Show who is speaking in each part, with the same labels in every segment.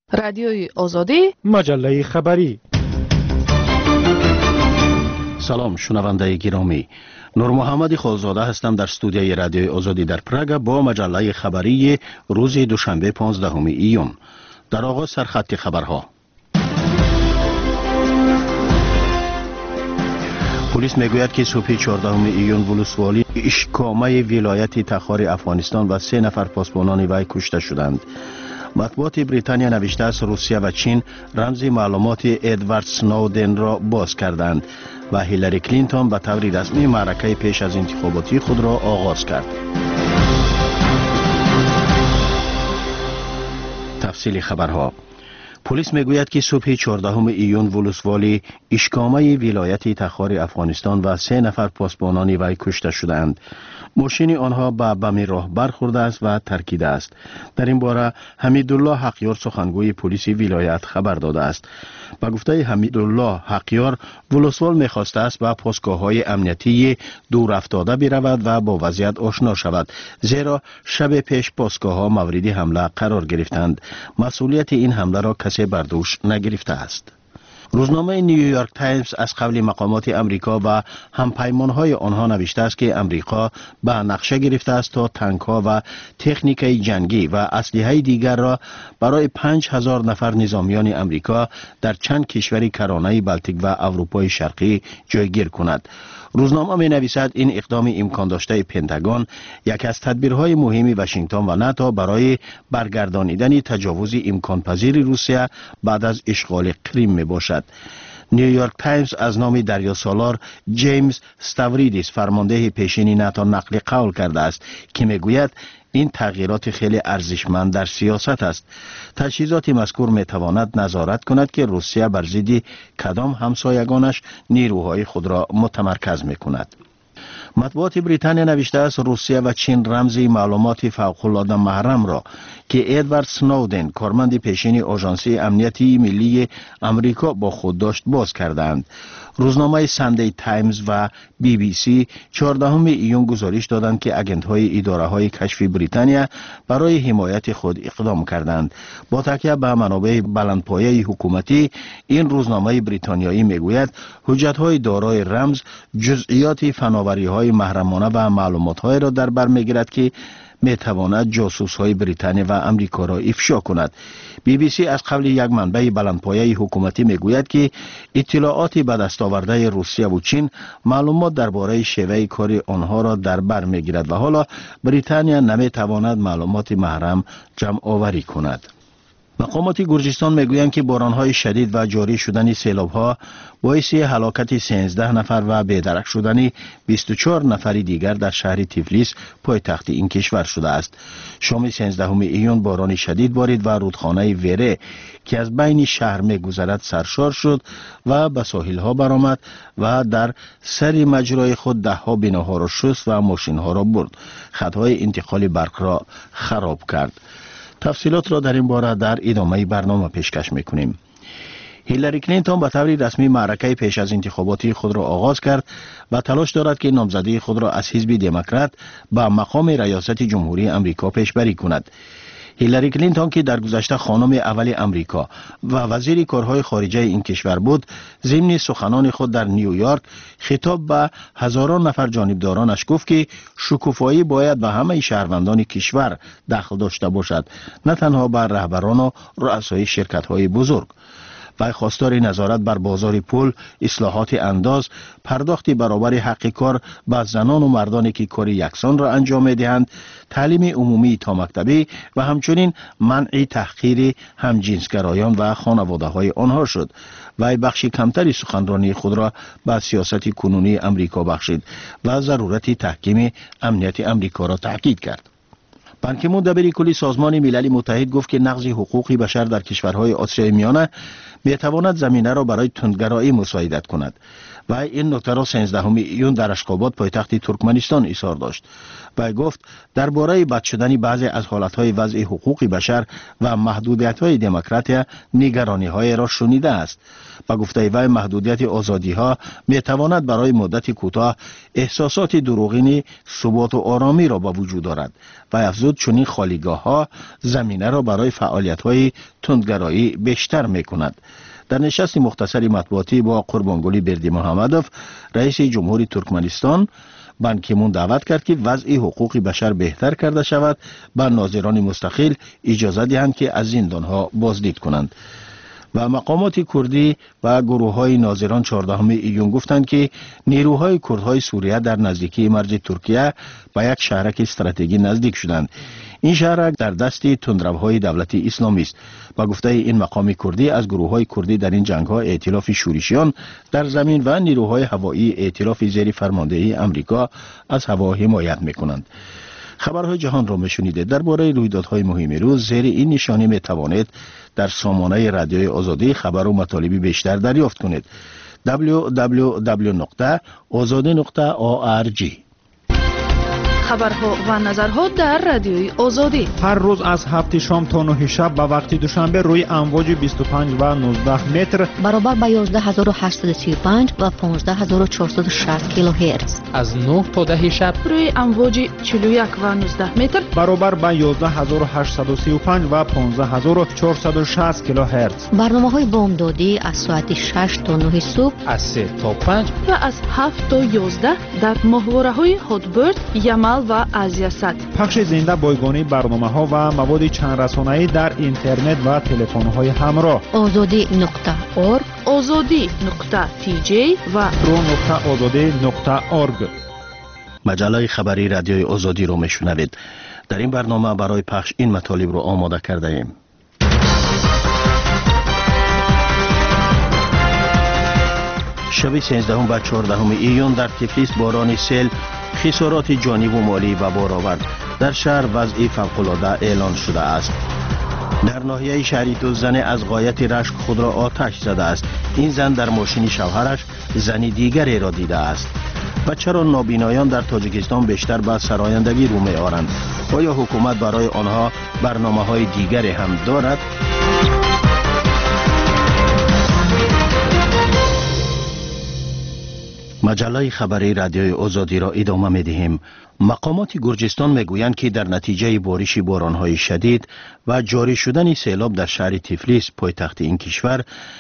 Speaker 1: رادیوی آزادی،
Speaker 2: مجله خبری.
Speaker 3: سلام شنونده گرامی، نور محمد خالزاده هستم در استودیوی رادیوی آزادی در پراگ با مجله خبری روز دوشنبه 15 ایون. در آغاز سرخط خبرها. پلیس میگوید که صبح 14 ایون ولسوالی اشکامه ولایت تخار افغانستان و 3 نفر پاسبانان وی کشته شدند. مطبوعات بریتانیا نوشته است روسیه و چین رمز معلومات ادوارد سنودن را باز کردند و هیلاری کلینتون به طور رسمی معرکه پیش از انتخاباتی خود را آغاز کرد. تفصیل خبرها. پلیس میگوید که صبح 14 ایون ولسوالی اشکامه ولایت تخار افغانستان و 3 نفر پاسبانان وی کشته شدند. ماشین آنها به بم راه برخورده است و ترکیده است. در این باره حمیدالله حقیار سخنگوی پلیس ولایت خبر داده است. با گفته حمیدالله حقیار، ولسوال میخواسته است به پاسگاه‌های امنیتی دور افتاده برود و با وضعیت آشنا شود، زیرا شب پیش پاسگاه‌ها مورد حمله قرار گرفتند. مسئولیت این حمله را کسی بر دوش نگرفته است. روزنامه نیویورک تایمز از قبل مقامات امریکا و همپیمانهای آنها نوشته است که امریکا به نقشه گرفته است تا تانک‌ها و تکنیک جنگی و اسلحه دیگر را برای 5000 نفر نظامیان امریکا در چند کشور کرانه بلتیک و اروپای شرقی جایگیر کند. روزنامه می نویسد این اقدام امکان داشته پنتاگون یک از تدبیرهای مهم واشنگتن و ناتو برای برگردانیدن تجاوز امکان پذیر روسیه بعد از اشغال کریم می باشد. نیویورک تایمز از نام دریاسالار جیمز ستاوریدیس فرمانده پیشین ناتو نقل قول کرده است که می گوید این تغییرات خیلی ارزشمند در سیاست است. تجهیزات مذکور می تواند نظارت کند که روسیه بر ضد کدام همسایگانش نیروهای خود را متمرکز می کند. مطبوعات بریتانیا نوشته است روسیه و چین رمز معلومات فوق‌العاده محرم را که ادوارد سنودن کارمند پیشین آژانسی امنیتی ملی امریکا با خود داشت باز کردند. روزنامه ساندی تایمز و بی بی سی 14 ایون گزارش دادند که اگنت‌های اداره‌های کشفی بریتانیا برای حمایت خود اقدام کردند. با تکیه به منابع بلندپایه حکومتی، این روزنامه بریتانیایی میگوید حجت‌های دارای رمز جزئیات فناوری‌های محرمانه و معلومات‌های را در بر می‌گیرد که میتواند جاسوس‌های بریتانیا و امریکا را افشا کند. بی بی سی از قبل یک منبع بلندپایه حکومتی میگوید که اطلاعات به دست آورده روسیه و چین معلومات درباره شیوه کار آنها را در بر میگیرد و حالا بریتانیا نمیتواند معلومات محرم جمع آوری کند. مقامات گرجستان میگویند که بارانهای شدید و جاری شدن سیلاب‌ها باعث هلاکت 13 نفر و بی‌درک شدن 24 نفر دیگر در شهر تیفلیس پایتخت این کشور شده است. شام 13 ایون باران شدید بارید و رودخانه وره که از بین شهر میگذرد سرشار شد و به ساحل‌ها برآمد و در سر مجرای خود ده‌ها بناها را شست و ماشین‌ها را برد. خطهای انتقال برق را خراب کرد. تفصیلات را در این باره در ادامه برنامه پیشکش میکنیم. هیلاری کلینتون به طور رسمی معرکه پیش از انتخاباتی خود را آغاز کرد و تلاش دارد که نامزدی خود را از حزب دموکرات به مقام ریاست جمهوری امریکا پیشبری کند. هیلاری کلینتون که در گذشته خانم اول امریکا و وزیر کارهای خارجه این کشور بود، ضمن سخنان خود در نیویورک خطاب به هزاران نفر جانبدارانش گفت که شکوفایی باید به همه شهروندان کشور دخل داشته باشد، نه تنها به رهبران و رؤسای شرکت‌های بزرگ. و خواستار نظارت بر بازار پول، اصلاحات انداز، پرداخت برابر حق کار به زنان و مردانی که کار یکسان را انجام می‌دهند، تعلیم عمومی تا مکتبی و همچنین منع تحقیر همجنسگرایان و خانواده‌های آنها شد. و بخش کمتری سخنرانی خود را به سیاست کنونی امریکا بخشید و ضرورت تحکیم امنیت امریکا را تاکید کرد. بان کی مون دبیر کلی سازمان ملل متحد گفت که نقض حقوق بشر در کشورهای آسیای میانه میتواند زمینه را برای تندگرایی مساعدت کند و این نکته را 13 ایون در اشخاباد پایتخت ترکمنستان اظهار داشت و گفت درباره بد شدن بعضی از حالتهای وضع حقوق بشر و محدودیت‌های دموکراتیا نگرانی‌های را شنیده است. با گفته وی محدودیت آزادی‌ها میتواند برای مدت کوتاه احساسات دروغین ثبات و آرامی را به وجود آورد و افزود چنین خالیگاه ها زمینه را برای فعالیت های تندگرایی بیشتر می کند. در نشست مختصری مطبوعاتی با قربانگلی بردی محمدوف، رئیس جمهوری ترکمنستان، بان کی مون دعوت کرد که وضع حقوق بشر بهتر کرده شود، به ناظران مستقل اجازه دهند که از زندانها بازدید کنند. و مقامات کردی و گروه های ناظران 14 ایون گفتند که نیروهای کردهای سوریه در نزدیکی مرز ترکیه به یک شهرک استراتژی نزدیک شدند. این شهرک در دست تندروهای دولت اسلامی است. با گفته این مقام کردی، از گروه های کردی در این جنگ ها ائتلاف شورشیان در زمین و نیروهای هوایی ائتلاف زیر فرماندهی امریکا از هوا حمایت میکنند. خبرهای جهان را میشنیده. درباره رویدادهای مهم روز زیر این نشانی میتوانید در سامانه رادیوی آزادی خبر و مطالبی بیشتر دریافت کنید. www.azadi.org.
Speaker 1: خبرها و نظرها در رادیوی آزادی
Speaker 2: هر روز از 7 شام تا 9 شب به وقت دوشنبه روی امواج 25 و 19 متر
Speaker 4: برابر با 11835 و 15460 کیلوهرتز،
Speaker 5: از 9 تا 10 شب
Speaker 1: روی امواج 41 و 19 متر
Speaker 2: برابر با 11835 و 15460 کیلوهرتز.
Speaker 4: برنامه‌های بامدادی از ساعت 6 تا 9 صبح،
Speaker 5: از 3 تا 5
Speaker 1: و از 7 تا 11 در ماهواره‌های هاتبرد، یمل و آزیاسات.
Speaker 2: پخش زنده بایگانی برنامه‌ها و مواد چند رسانه‌ای در اینترنت و تلفن‌های همراه.
Speaker 4: azadi.org،
Speaker 1: azadi.tj و
Speaker 2: pro.azadi.org.
Speaker 3: مجله خبری رادیوی آزادی رو میشنوید. در این برنامه برای پخش این مطالب رو آماده کرده ایم. شب 13 و 14 ایون در تفلیس باران سیل خسارات جانی و مالی و بار آورد. در شهر وضع فوق‌العاده اعلان شده است. در ناحیه شهریتو زن از غایت رشک خود را آتش زده است. این زن در ماشین شوهرش زنی دیگری را دیده است. و چرا نابینایان در تاجیکستان بیشتر به سرایندگی رو می آورند؟ آیا حکومت برای آنها برنامه‌های دیگری هم دارد؟ مجله خبری رادیوی آزادی را ادامه می دهیم. مقامات گرجستان می گویند که در نتیجه بارش بارانهای شدید و جاری شدن سیلاب در شهر تفلیس پایتخت این کشور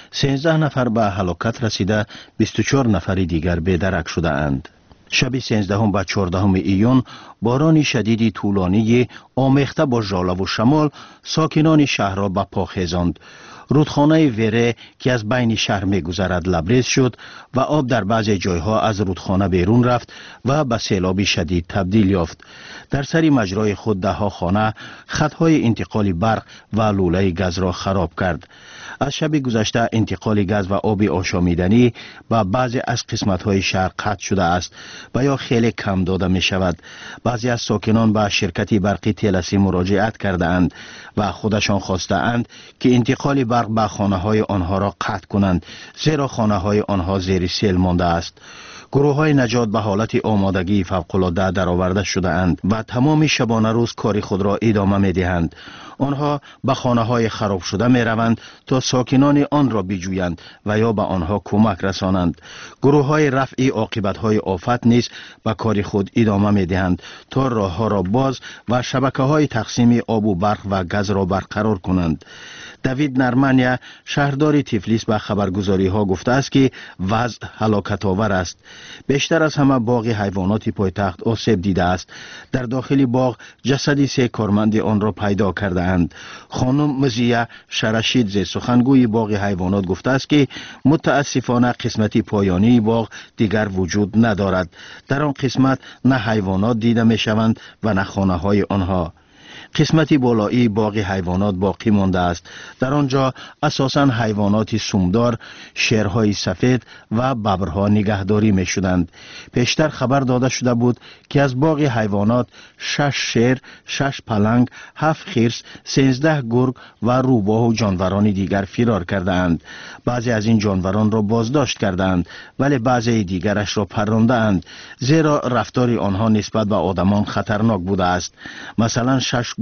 Speaker 3: 13 نفر به هلاکت رسیده، 24 نفر دیگر به درک شده اند. شب 13 و 14 ایون باران شدید طولانی آمیخته با ژاله و شمال ساکنان شهر را به پا خیزاند. رودخانه وره که از بین شهر می گذرد لبریز شد و آب در بعضی جایها از رودخانه بیرون رفت و به سیلابی شدید تبدیل یافت. در سری مجرای خود ده ها خانه خطهای انتقال برق و لوله گاز را خراب کرد. از شب گذشته انتقال گاز و آب آشامیدنی به بعضی از قسمت‌های شهر قطع شده است و یا خیلی کم داده می شود. بعضی از ساکنان به شرکت برقی تلسی مراجعت کرده اند و خودشان خواسته اند که انتقال برق به خانه‌های آنها را قطع کنند، زیرا خانه‌های آنها زیر سیل مانده است. گروه‌های نجات به حالت آمادگی فوق‌العاده درآورده شده اند و تمام شبانه روز کار خود را ادامه می‌دهند. آنها به خانه‌های خراب شده می‌روند تا ساکنان آن را بجویند و یا به آنها کمک رسانند. گروه‌های رفع عاقبت‌های آفت نیز به کار خود ادامه می‌دهند تا راه‌ها را باز و شبکه‌های تقسیم آب و برق و گاز را برقرار کنند. دوید نرمانیا شهردار تفلیس به خبرگزاری‌ها گفته است که وضع هلاکت‌آور است. بیشتر از همه باغ حیوانات پایتخت آسیب دیده است. در داخل باغ جسد 3 کارمند آن را پیدا کرده اند. خانم مزیه شرشیدزه سخنگوی باغ حیوانات گفته است که متاسفانه قسمت پایانی باغ دیگر وجود ندارد. در آن قسمت نه حیوانات دیده می شوند و نه خانه های آنها. قسمت بالایی باغ حیوانات باقی مانده است. در آنجا اساساً حیوانات سومدار، شیرهای سفید و ببرها نگهداری می شدند. پیشتر خبر داده شده بود که از باغ حیوانات 6 شیر، 6 پلنگ، 7 خرس، 13 گرگ و روباه و جانوران دیگر فرار کرده اند. بعضی از این جانوران را بازداشت کرده اند ولی بعضی دیگرش را پرانده اند، زیرا رفتار آنها نسبت به آدمان خطرناک بوده است. مثلا 6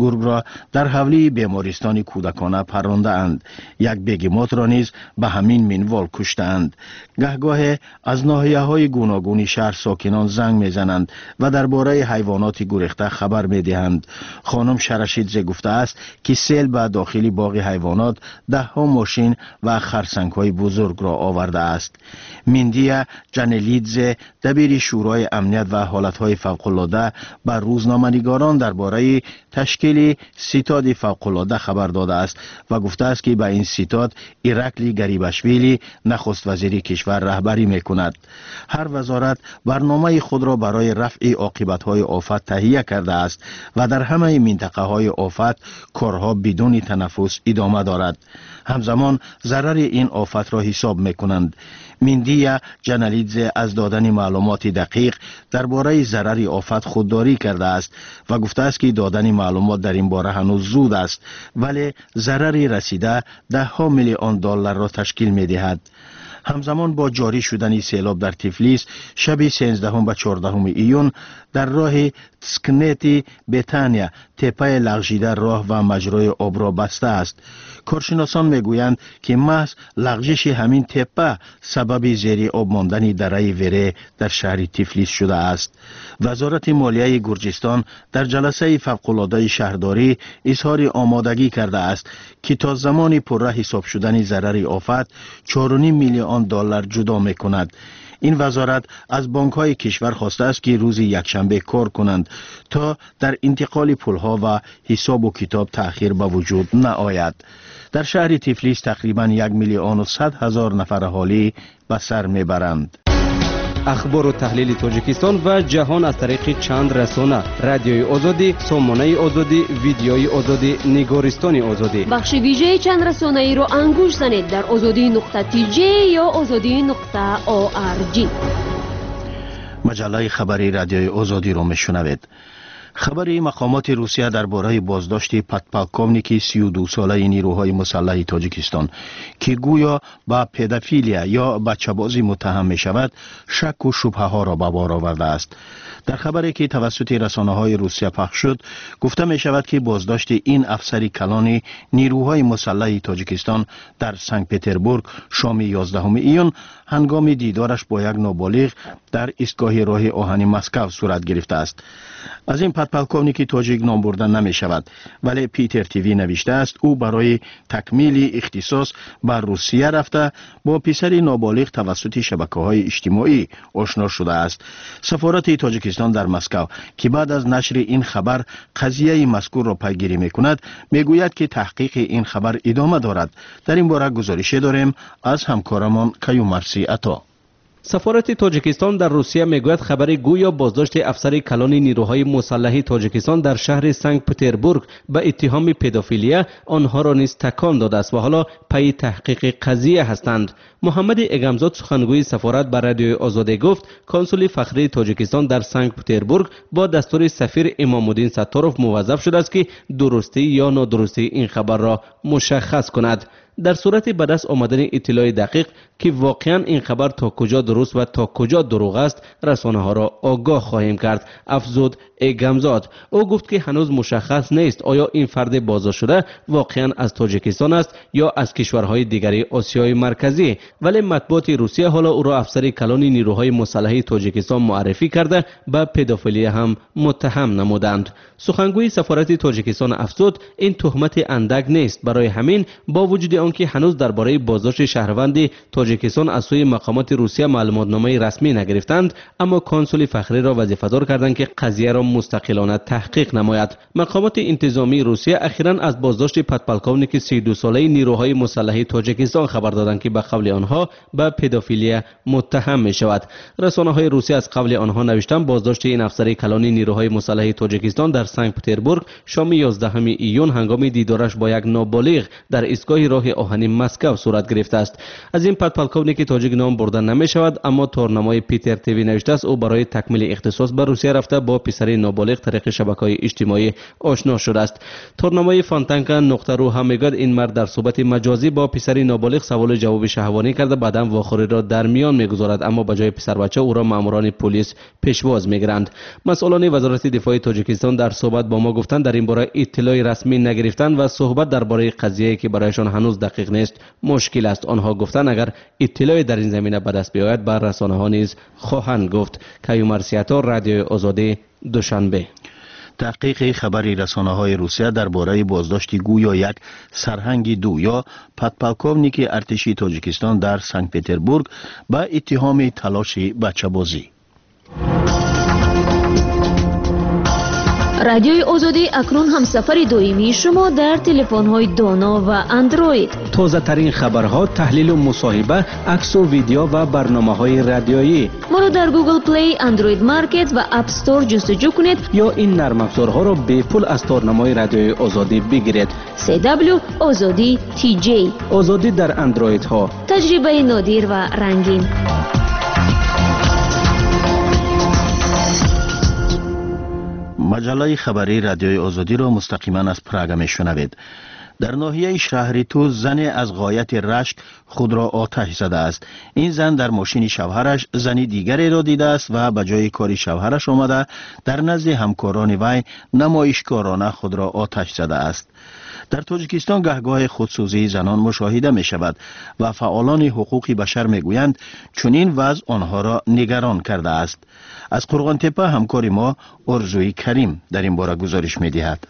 Speaker 3: پترزبورگ را در حوله بیمارستان کودکانه پرانده اند. یک بیگمات را نیز به همین منوال کشتند. گهگاه از ناحیه‌های گوناگون شهر ساکنان زنگ میزنند و درباره حیوانات گریخته خبر میدهند. خانم شرشیدزه گفته است که سیل به داخل باغ حیوانات 10 ماشین و خرسنگ‌های بزرگ را آورده است. مندیا جانلیدزه دبیر شورای امنیت و حالت‌های فوق‌العاده به روزنامه‌نگاران درباره تشکیل ستاد فوق‌العاده خبر داده است و گفته است که به این ستاد ایرکلی گریباشویلی نخست وزیر کشور رهبری می‌کند. هر وزارت برنامه خود را برای رفع عاقبت‌های آفت تهیه کرده است و در همه منطقه‌های آفت کارها بدون تنفس ادامه دارد. همزمان ضرر این آفت را حساب می‌کنند. مندیا جانلیدزه از دادن معلومات دقیق درباره ضرر آفت خودداری کرده است و گفته است که دادن معلومات در این باره هنوز زود است، ولی ضرری رسیده 10 میلیون دلار را تشکیل می‌دهد. همزمان با جاری شدن سیلاب در تفلیس شب 13 و 14 ایون در راه تسکنتی بتانیا تپه لغزیده راه و مجرای آب را بسته است. کارشناسان میگویند که محض لغزش همین تپه سبب زیر آب ماندن دره وره در شهر تفلیس شده است. وزارت مالیه گرجستان در جلسه فوق‌العاده شهرداری اظهار آمادگی کرده است که تا زمان پرره حساب شدن ضرر آفت 4.5 میلیون دلار جدا میکند. این وزارت از بانک‌های کشور خواسته است که روز یکشنبه کار کنند تا در انتقال پول‌ها و حساب و کتاب تأخیر به وجود نآید. در شهر تفلیس تقریباً 1,100,000 نفر اهالی به سر میبرند.
Speaker 6: اخبار و تحلیل تاجیکستان و جهان از طریق چند رسانه: رادیوی آزادی، سامانه آزادی، ویدیوی آزادی، نگارستان آزادی.
Speaker 7: بخش ویژه چند رسانه ای را انگوش زنید در azadi.tj یا azadi.org.
Speaker 3: مجله خبری رادیوی آزادی را میشنوید. خبری مقامات روسیه درباره بازداشت پدپالکوونیک 32 ساله نیروهای مسلح تاجیکستان که گویا به پدافیلیا یا بچه‌بازی متهم می شود شک و شبهه ها را به بار آورده است. در خبری که توسط رسانه‌های روسیه پخش شد گفته می شود که بازداشت این افسر کلان نیروهای مسلح تاجیکستان در سنت پترزبورگ شام 11 ایون هنگام دیدارش با یک نابالغ در ایستگاه راه آهن مسکو صورت گرفته است. از این پدپالکوونیک تاجیک نام برده نمی شود، ولی پیتر تیوی نوشته است او برای تکمیل اختصاص بر روسیه رفته با پسر نابالغ توسط شبکه‌های اجتماعی آشنا شده است. سفارت تاجیکستان در مسکو که بعد از نشر این خبر قضیه مذکور را پیگیری می‌کند میگوید که تحقیق این خبر ادامه دارد. در این باره گزارش داریم از همکارمان کیومرسی عطا.
Speaker 6: سفارت تاجیکستان در روسیه میگوید خبر گویا بازداشت افسر کلان نیروهای مسلح تاجیکستان در شهر سنت پترزبورگ به اتهام پدافیلیا آنها را نیز تکان داده است و حالا پی تحقیق قضیه هستند. محمد اگمزاد سخنگوی سفارت به رادیوی آزادی گفت کنسول فخری تاجیکستان در سنت پترزبورگ با دستور سفیر امام‌الدین ستاروف موظف شده است که درستی یا نادرستی این خبر را مشخص کند. در صورت به دست آمدن اطلاع دقیق که واقعا این خبر تا کجا درست و تا کجا دروغ است رسانه ها را آگاه خواهیم کرد، افزود اگمزاد. او گفت که هنوز مشخص نیست آیا این فرد بازداشت شده واقعا از تاجیکستان است یا از کشورهای دیگری آسیای مرکزی، ولی مطبوعات روسیه حالا او را افسر کلان نیروهای مسلح تاجیکستان معرفی کرده به پدافیلی هم متهم نمودند. سخنگوی سفارت تاجیکستان افزود این تهمت اندک نیست، برای همین با وجود آنکه هنوز درباره بازداشت شهروند تاجیکستان از سوی مقامات روسیه معلوماتنامه رسمی نگرفتند، اما کنسول فخری را وظیفه‌دار کردند که قضیه را مستقلانه تحقیق نماید. مقامات انتظامی روسیه اخیراً از بازداشت پدپالکوونیک 32 ساله نیروهای مسلح تاجیکستان خبر دادند که به قول آنها به پدافیلیا متهم می شود. رسانه‌های روسیه از قول آنها نوشتند بازداشت این افسر کلان نیروهای مسلح تاجیکستان در سنت پترزبورگ شام 11 ایون هنگام دیدارش با یک نابالغ در ایستگاه راه آهنی مسکو صورت گرفته است. از این پلکونی که تاجیک نام برده نمی شود، اما تورنمای پیتر تیوی نوشته است او برای تکمیل اختصاص به روسیه رفته با پسری نابالغ طریق شبکه‌های اجتماعی آشنا شده است. تورنمای فانتانکا نقطه رو هم میگوید این مرد در صحبت مجازی با پسری نابالغ سوال جواب شهوانی کرده، بعداً واخوری را در میان میگذارد، اما به جای پسر بچه او را ماموران پلیس پیشواز میگیرند. مسئولان وزارت دفاع تاجیکستان در صحبت با ما گفتند در این باره اطلاعی رسمی نگرفتند و صحبت درباره قضیه‌ای که برایشان هنوز دقیق نیست مشکل است. آنها گفتند اگر اطلاعی در این زمینه به دست بیاید بر رسانه‌ها نیز خواهند گفت. کیومر سیاتور، رادیوی آزادی، دوشنبه.
Speaker 3: تحقیق خبری رسانه‌های روسیه درباره بازداشت گویا یک سرهنگ دو یا پدپلکونیک ارتشی تاجیکستان در سنت پتربورگ با اتهام تلاش بچه‌بازی.
Speaker 7: رادیوی آزادی اکنون همسفر دائمی شما در تلفن‌های دانا و اندروید.
Speaker 6: تازه ترین خبرها، تحلیل و مصاحبه، عکس و ویدیو و برنامه‌های رادیویی.
Speaker 7: ما را در گوگل پلی، اندروید مارکت و اپ استور جستجو کنید
Speaker 6: یا این نرم افزارها را به پول از تورنمای رادیوی آزادی بگیرید.
Speaker 7: CW آزادی TJ.
Speaker 6: آزادی در اندروید ها.
Speaker 7: تجربه نادر و رنگین.
Speaker 3: مجله خبری رادیوی آزادی را مستقیما از پراگ میشنوید. در ناحیه شهر توز زن از غایت رشک خود را آتش زده است. این زن در ماشین شوهرش زنی دیگری را دیده است و به جای کاری شوهرش آمده در نزد همکاران وی نمایشکارانه خود را آتش زده است. در تاجیکستان گهگاه خودسوزی زنان مشاهده می شود و فعالان حقوق بشر می گویند چنین وضع آنها را نگران کرده است. از قرغان تپه همکار ما ارزوی کریم در این باره گزارش می دهد.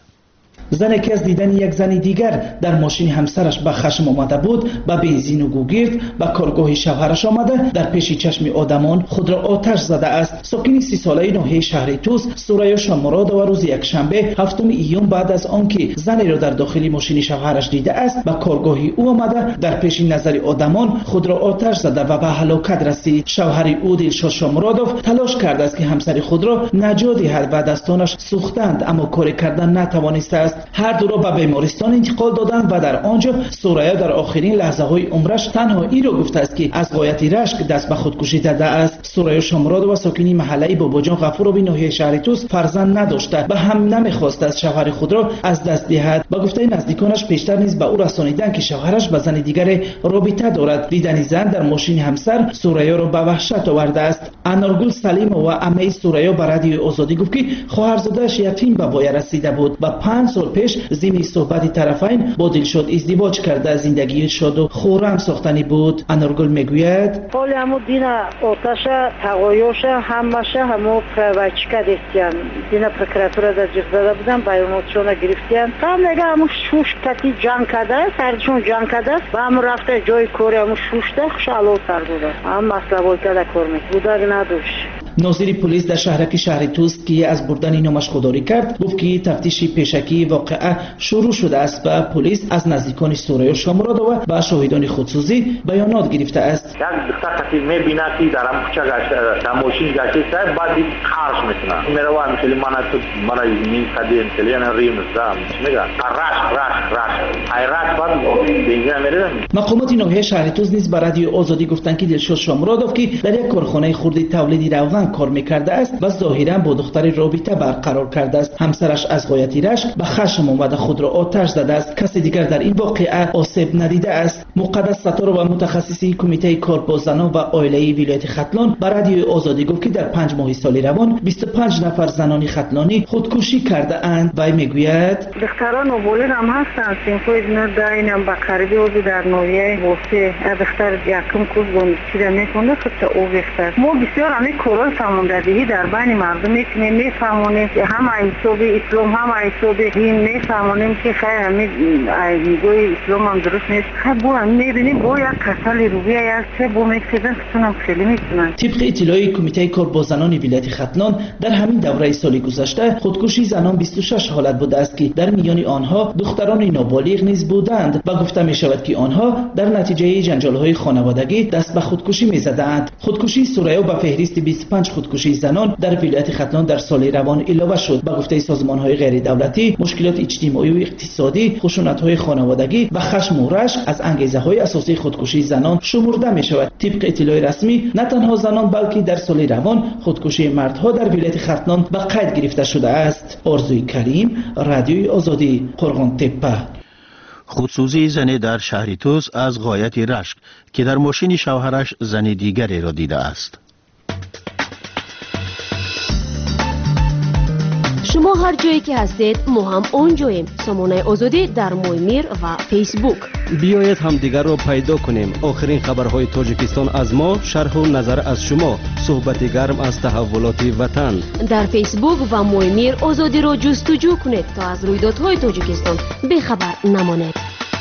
Speaker 8: زن که از دیدن یک زن دیگر در ماشین همسرش به خشم آمده بود، به بنزین و گوگرد به کارگاه شوهرش آمده در پیش چشم آدمان خود را آتش زده است. ساکن 30 ساله ناحیه شهر توز سوریا شامراد و روز یکشنبه 7 ایون بعد از آنکه زنی را در داخل ماشین شوهرش دیده است به کارگاه او آمده در پیش نظر آدمان خود را آتش زده و به هلاکت رسید. شوهر او دلشاد شامرادوف تلاش کرده است که همسر خود را نجات دهد و دستانش سوختند اما کاری کردن نتوانسته است. هر دو را به بیمارستان انتقال دادند و در آنجا سوریا در آخرین لحظه های عمرش تنها این را گفته است که از غایت رشک دست به خودکشی زده است. سوریا شامراد و ساکنی محله باباجان غفوروی ناحیه شهر توز فرزند نداشته و هم نمیخواست از شوهر خود را از دست دهد. با گفته نزدیکانش پیشتر نیز به او رسانیدند که شوهرش با زن دیگر رابطه دارد. دیدن زن در ماشین همسر سوریا را به وحشت آورده است. انارگل سلیم و عمه سوریا به رادیوی آزادی گفت که خواهرزاده‌اش یتیم به وای رسیده بود و 5 سال پیش ضمن صحبت طرفین با دلشاد ازدواج کرده. زندگی شاد و خرم ساختنی بود. انارگل میگوید
Speaker 9: حالی همو دین آتش تقایوش همشه همو پروچکه دیستین دین پرکراتور در جیغ زده بودن بیاناتشون گرفتین هم نگه همو شوش کتی جان کده سرشون جان کده و همو رفته جای کوری همو شوشته خوشحالو سر بوده هم مسئله باید کده کرمید بوده نداشت.
Speaker 8: ناظر پلیس در شهرک شهر توز که از بردن نامش خودداری کرد گفت که تفتیش پیشکی واقعه شروع شده است و پلیس از نزدیکان سوریا شامراد و به شاهدان خودسوزی بیانات گرفته است.
Speaker 10: یک دختر کسی میبینه که در هم کوچه گشته در ماشین گشته بعد خارج میکنه میره و میگه من این کدی انتلیان ریم زدم میگه رش بعد دیگه میره.
Speaker 8: مقامات ناحیه شهر توز نیز به رادیو آزادی گفتند که دلشاد شامرادوف که در یک کارخانه خردی تولیدی روغن کار میکرده است و ظاهرا با دختر رابطه برقرار کرده است. همسرش از غایت رشک به خشم آمده خود را آتش زده است. کسی دیگر در این واقعه آسیب ندیده است. مقدس ستار و متخصصی کمیته کار با زنان و عائله ولایت ختلان به رادیو آزادی گفت که در 5 ماه سال روان 25 نفر زنان ختلانی خودکشی کرده اند. و میگوید
Speaker 9: دختران نابالغ هم هستند سینفوید نداینم با قریبی اوزی در نویه بوسه دختر یکم کورس دانشجو میکنه خود او دختر ما بسیار همه کورال فهماندهی در بین مردم میفهمونیم که هم حساب اسلام هم حساب دین میفهمونیم که خیر همه میگوی اسلام هم درست نیست. خب با هم میبینیم با یک کسل رویه است که با میکسیدن کسونم خیلی میتونن.
Speaker 8: طبق اطلاعی کمیته کار با زنان ولایت ختلان در همین دوره سال گذشته خودکشی زنان 26 حالت بوده است که در میان آنها دختران نابالغ نیز بودند و گفته می شود که آنها در نتیجه جنجال های خانوادگی دست به خودکشی می زدند. خودکشی سوریا به فهرست 25 5 خودکشی زنان در ولایت ختلان در سال روان علاوه شد. به گفته سازمان‌های غیر دولتی، مشکلات اجتماعی و اقتصادی، خشونت‌های خانوادگی و خشم و رشک از انگیزه‌های اساسی خودکشی زنان شمرده می‌شود. طبق اطلاع رسمی، نه تنها زنان بلکه در سال روان خودکشی مردها در ولایت ختلان به قید گرفته شده است. آرزوی کریم، رادیوی آزادی، قرغان تپه.
Speaker 3: خودسوزی زنی در شهر توس از غایت رشک که در ماشین شوهرش زن دیگری را دیده است.
Speaker 7: شما هر جایی که هستید ما هم اونجاییم. سامانه آزادی در مویمیر و فیسبوک.
Speaker 6: بیایید همدیگر را پیدا کنیم. آخرین خبرهای تاجیکستان از ما، شرح و نظر از شما، صحبت گرم از تحولات وطن.
Speaker 7: در فیسبوک و مویمیر آزادی را جستجو کنید تا از رویدادهای تاجیکستان بخبر نمانید.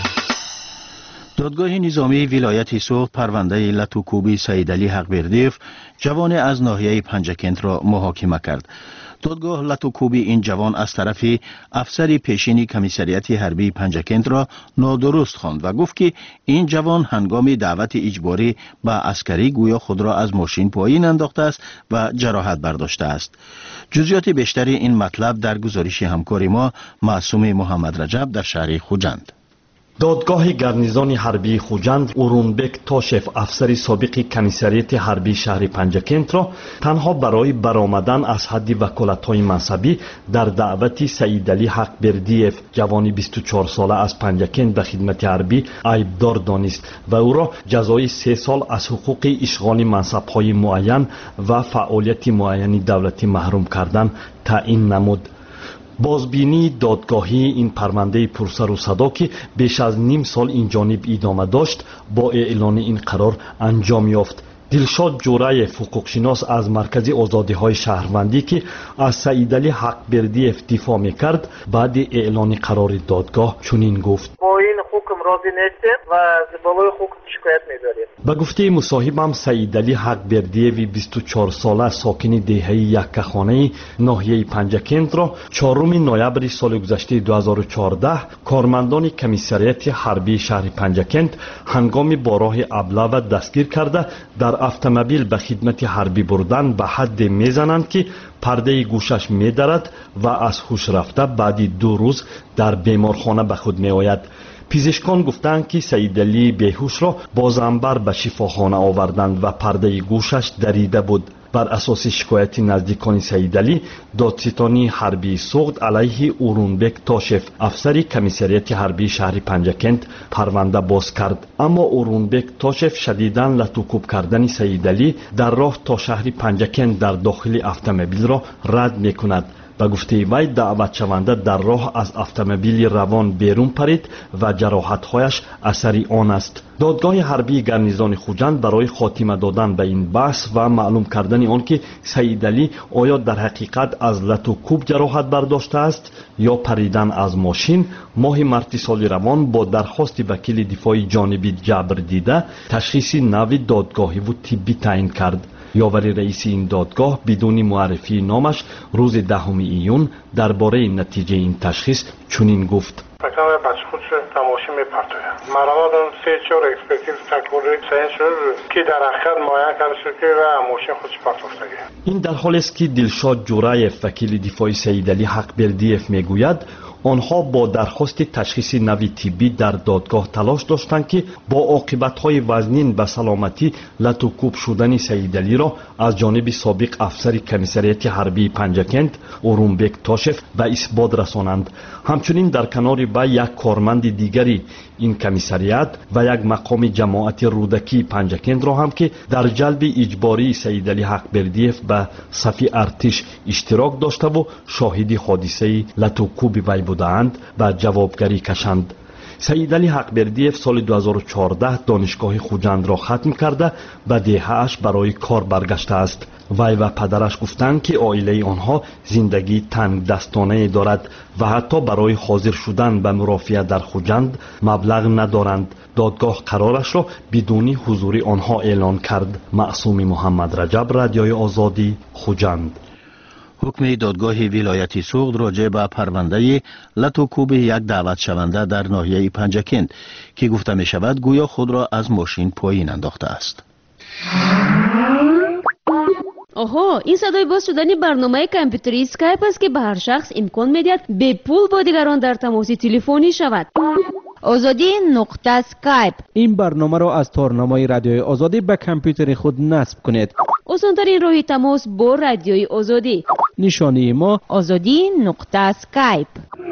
Speaker 3: دادگاه نظامی ولایت سوخت پرونده لطوکوبی سیدعلی حقبردیف جوان از ناحیه پنجکنت را محاکمه کرد. دادگاه لطوکوبی این جوان از طرف افسر پیشین کمیسریت حربی پنجکنت را نادرست خواند و گفت که این جوان هنگام دعوت اجباری به عسکری گویا خود را از ماشین پایین انداخته است و جراحت برداشته است. جزئیات بیشتری این مطلب در گزارش همکار ما معصوم محمد رجب در شهر خوجند.
Speaker 11: دادگاه گارنیزون حربی خوجند اورونبک تاشف افسر سابق کمیسریت حربی شهر پنجکنت را تنها برای برآمدن از حد وکالت‌های منصبی در دعوت سیدعلی حقبردیف جوانی 24 ساله از پنجکنت به خدمت حربی عیبدار دانست و او را جزای 3 سال از حقوق اشغال منصب‌های معین و فعالیت معینی دولتی محروم کردن تعیین نمود. بازبینی دادگاهی این پرونده پرسر و صدا که بیش از نیم سال این جانب ادامه داشت با اعلان این قرار انجام یافت. دلشاد جورایف حقوقشناس از مرکز آزادی‌های شهروندی که از سیدعلی حقبردیف دفاع می‌کرد بعد اعلان قرار دادگاه چنین گفت:
Speaker 12: با این حکم راضی نیستیم و از بالای حکم شکایت می‌داریم.
Speaker 11: به گفته مصاحبم سیدعلی حقبردیف 24 ساله ساکن دهه یکخانه ناحیه پنجکنت را 4 نوامبر سال گذشته 2014 کارمندان کمیسریت حربی شهر پنجکنت هنگام با راه ابله دستگیر کرده در اتومبیل به خدمت حربی بردن به حد میزنند که پرده گوشش میدرد و از هوش رفته بعد 2 روز در بیمارخانه به خود می آید. پزشکان گفتند که سیدعلی بیهوش را با زنبر به شفاخانه آوردند و پرده گوشش دریده بود. بر اساس شکایت نزدیکان سیدعلی، دادستانی حربی سوخت علیه اورونبک تاشف افسر کمیسریت حربی شهر پنجکنت پرونده باز کرد. اما اورونبک تاشف شدیداً لطوکوب کردن سیدعلی در راه تا شهر پنجکنت در داخل اتومبیل را رد می‌کند. به گفته وی دعوت شونده در راه از اتومبیل روان بیرون پرید و جراحت‌هایش اثری آن است. دادگاه حربی گارنیزون خوجند برای خاتمه دادن به این بحث و معلوم کردن آن که سیدعلی آیا در حقیقت از لطوکوب جراحت برداشته است یا پریدن از ماشین ماه مارس سال روان با درخواست وکیل دفاع جانبی جبر دیده تشخیص نو دادگاهی و طبی تعیین کرد. یاوری رئیس این دادگاه بدون معرفی نامش روز 10 ایون درباره نتیجه این تشخیص چنین گفت:
Speaker 13: فکرم بچه خودش تماشی میپرتوید. مرامدون 3-4 اکسپرتیز تکوری سین شد که در حقیقت معاین کرده شد که ماشین خودش پرتوفتگی.
Speaker 11: این در حالی است که دلشاد جورایف وکیل دفاع سیدعلی حقبردیف میگوید آنها با درخواست تشخیص نوی طبی در دادگاه تلاش داشتند که با عاقبت‌های وزنین به سلامتی لطوکوب شدن سیدعلی را از جانب سابق افسر کمیسریت حربی پنجکنت اورونبک تاشف به اثبات رسانند. همچنین در کنار با یک کارمند دیگری این کمیسریت و یک مقام جماعت رودکی پنجکنت را هم که در جلب اجباری سیدعلی حقبردیف به صف ارتش اشتراک داشته و شاهد حادثه لطوکوب وی بودند و جوابگری کشند. سیدعلی حقبردیف سال 2014 دانشگاه خوجند را ختم کرده و دهه‌اش برای کار برگشته است. وی و پدرش گفتند که عائله آنها زندگی تنگ دستانه دارد و حتی برای حاضر شدن به مرافعه در خوجند مبلغ ندارند. دادگاه قرارش را بدون حضور آنها اعلان کرد. معصوم محمد رجب، رادیوی آزادی، خوجند.
Speaker 3: حکم دادگاه ولایت سوخت راجع به پرونده لطوکوب یک دعوت شونده در ناحیه پنجکنت که گفته می شود گویا خود را از ماشین پایین انداخته است.
Speaker 7: آها، این صدای باز شدن برنامه کامپیوتری اسکایپ است که به هر شخص امکان میدهد به پول با دیگران در تماس تلفنی شود.
Speaker 4: آزادی نقطه اسکایپ.
Speaker 6: این برنامه را از تارنمای رادیوی آزادی به کامپیوتر خود نصب کنید.
Speaker 7: آسان‌ترین راه تماس با رادیوی آزادی.
Speaker 6: نشانی ما
Speaker 4: آزادی نقطه اسکایپ.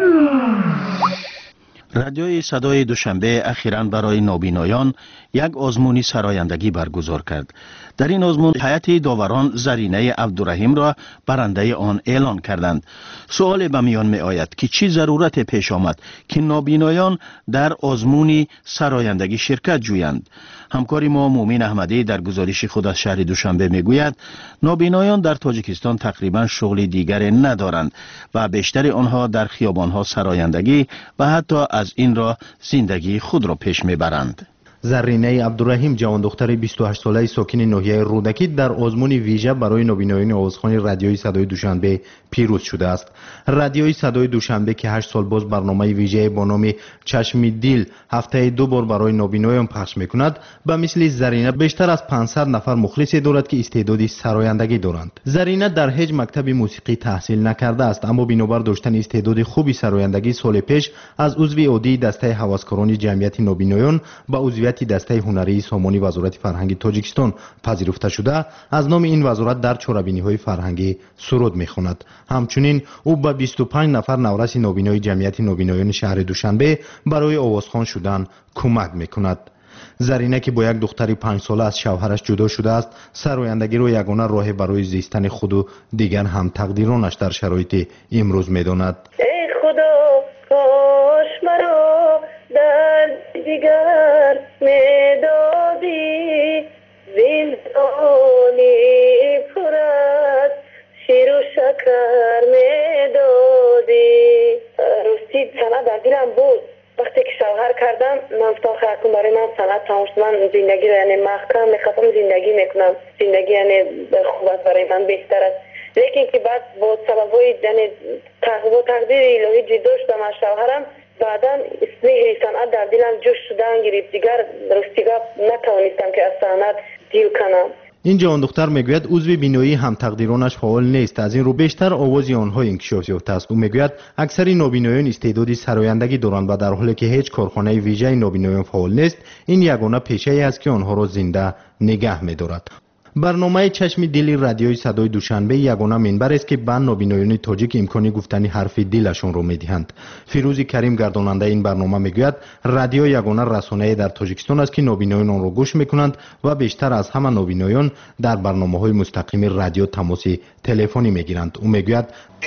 Speaker 3: رادیوی صدای دوشنبه اخیراً برای نابینایان یک آزمونی سرایندگی برگزار کرد. در این آزمون هیئت داوران زرینه عبدالرحیم را برنده آن اعلان کردند. سوال به میان می آید که چی ضرورت پیش آمد که نابینایان در آزمونی سرایندگی شرکت جویند؟ همکار ما مومین احمدی در گزارش خود از شهر دوشنبه می گوید نابینایان در تاجیکستان تقریبا شغل دیگر ندارند و بیشتر آنها در خیابانها سرایندگی و حتی از این را زندگی خود را پیش می برند.
Speaker 14: زرینه عبدالرحیم جوان دختر 28 ساله ساکن ناحیه رودکی در آزمون ویژه برای نابینایان آوازخوان رادیوی صدای دوشنبه پیروز شده است. رادیوی صدای دوشنبه که 8 سال باز برنامه ویژه با نام چشم دیل هفته 2 بار برای نابینایان پخش میکند، به مثل زرینه بیشتر از 500 نفر مخلصی دارد که استعداد سرایندگی دارند. زرینه در هیچ مکتب موسیقی تحصیل نکرده است، اما بنابر داشتن استعداد خوبی سرایندگی سال پیش از عضو عادی دسته هوسکاران جمعیت نابینایان به عضویت دسته هنری سامانی وزارت فرهنگ تاجیکستان پذیرفته شده، از نام این وزارت در چهاربینی‌های فرهنگی سرود می‌خواند. همچنین او به 25 نفر نورس نابینای جمعیت نابینایان شهر دوشنبه برای آوازخوان شدن کمک می‌کند. زرینه که با یک دختر 5 ساله از شوهرش جدا شده است، سرایندگی را یگانه راه برای زیستن خود و دیگر هم تقدیرانش در شرایط امروز می‌داند.
Speaker 15: ای خدا کاش مرا در دیگر میدادی، زندانی پر از شیر و شکر میدادی. راستی سند در دلم بود. وقتی که شوهر کردم من گفتم خیلی برای من سند تمام شد، من زندگی رو یعنی محکم میخواستم زندگی میکنم، زندگی یعنی خوب است برای من بهتر است. لیکن که بعد با سببای یعنی تقدیر الهی جدا شدم از شوهرم، بعدا اسمه صنعت در دلم جوش شدن گرفت، دیگر راستی نتوانستم که از صنعت دیل کنم.
Speaker 14: این جوان دختر میگوید عضو بینایی هم تقدیرانش فعال نیست، از این رو بیشتر آواز آنها انکشاف یافته است. او میگوید اکثر نابینایان استعداد سرایندگی دارند و در حالی که هیچ کارخانه ویژه نابینایان فعال نیست، این یگانه پیشه‌ای است که آنها را زنده نگه می‌دارد. برنامه چشم دل رادیوی صدای دوشنبه یگانه منبر است که به نابینایان تاجیک امکانی گفتن حرف دلشان را می‌دهند. فیروز کریم گرداننده این برنامه میگوید رادیو یگانه رسانه‌ای در تاجیکستان است که نابینایان آن را گوش می‌کنند و بیشتر از همه نابینایان در برنامه‌های مستقیم رادیو تماس تلفنی می‌گیرند. او میگوید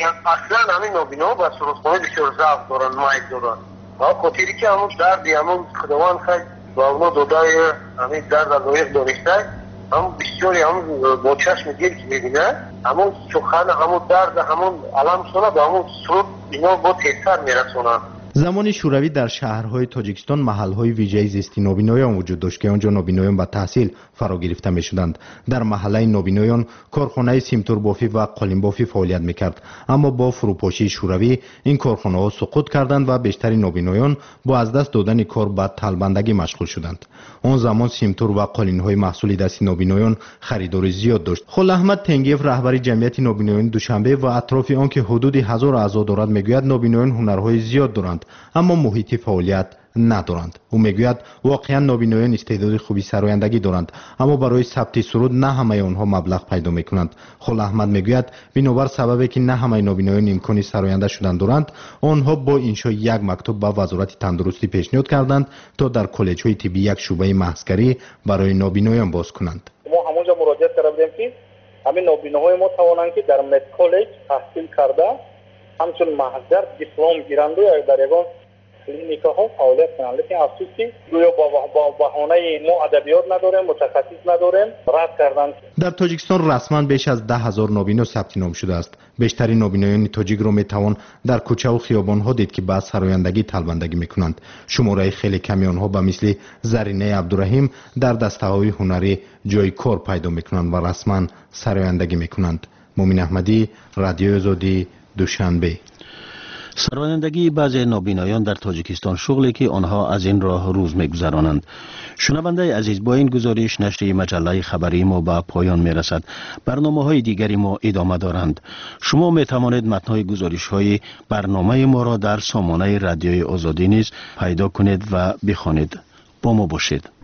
Speaker 12: اصلا همین نابینا با سرودخوانی بسیار ضعف دارن، مایل دارن. خاطری که همون درد همون خداوند خیلی با اونا دودای همین درد از رویش دانشته، همون بسیاری همون با چشم دل که میبینه همون سخن همون درد همون علم سونه با همون سرود اینا با تیسر میرسونن.
Speaker 14: زمان شوروی در شهرهای تاجیکستان محلهای ویژه زیستی نابینایان وجود داشت که آنجا نابینایان به تحصیل فرا گرفته میشدند. در محله نابینایان کارخانه سیمتور بافی و قالین بافی فعالیت میکرد، اما با فروپاشی شوروی این کارخانه ها سقوط کردند و بیشتر نابینایان با از دست دادن کار به طلبندگی مشغول شدند. آن زمان سیمتور و قالین های محصول دست نابینایان خریدار زیاد داشت. خل احمد تنگیف رهبر جمعیت نابینایان دوشنبه و اطراف آن که حدود 1000 اعضا دارد میگوید نابینایان هنرهای زیاد دارند اما محیط فعالیت ندارند. او میگوید واقعا نابینایان استعداد خوبی سرایندگی دارند اما برای ثبت سرود نه همه آنها مبلغ پیدا میکنند. خل احمد میگوید بنابر سببی که نه همه نابینایان امکانی سراینده شدن دارند، آنها با انشای یک مکتب به وزارت تندرستی پیشنهاد کردند تا در کالج‌های طبی یک شعبه محضری برای نابینایان باز کنند.
Speaker 13: ما همونجا مراجعه کردیم که همین نابیناهای ما توانند که در مد کالج تحصیل کرده همچون محضر دیپلم گیرند و در یگان کلینیکا ها فعالیت کنند، لیکن افسوسی گویا با بهانه ما ادبیات نداریم، متخصص نداریم، رد کردند.
Speaker 14: در تاجیکستان رسما بیش از 10,000 نابینا ثبت نام شده است. بیشتر نابینایان تاجیک را میتوان در کوچه و خیابان ها دید که با سرایندگی طلبندگی میکنند. شماره خیلی کمی آنها به مثل زرینه عبدالرحیم در دسته های هنری جای کار پیدا میکنند و رسما سرایندگی میکنند. مومین احمدی، رادیو آزادی، دوشنبه.
Speaker 3: سرانندگی بعضی نابینایان در تاجیکستان شغلی که آنها از این راه روز می‌گذرانند. شنونده عزیز، با این گزارش نشر مجله خبری ما به پایان می‌رسد. برنامه‌های دیگری ما ادامه دارند. شما می‌توانید متن‌های گزارش‌های برنامه ما را در سامانه رادیوی آزادی نیز پیدا کنید و بخوانید. با ما باشید.